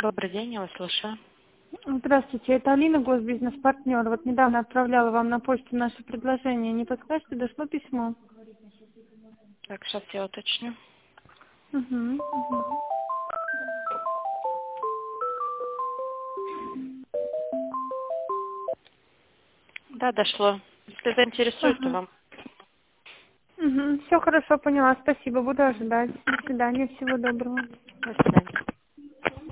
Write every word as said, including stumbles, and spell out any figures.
Добрый день, я вас слушаю. Здравствуйте, это Алина, госбизнес-партнер. Вот недавно отправляла вам на почту наше предложение. Не подскажете, дошло письмо? Так, сейчас я уточню. Угу. Да, дошло. Если заинтересует, то Ага. вам. Угу. Все хорошо, поняла. Спасибо, буду ожидать. До свидания, всего доброго. До свидания.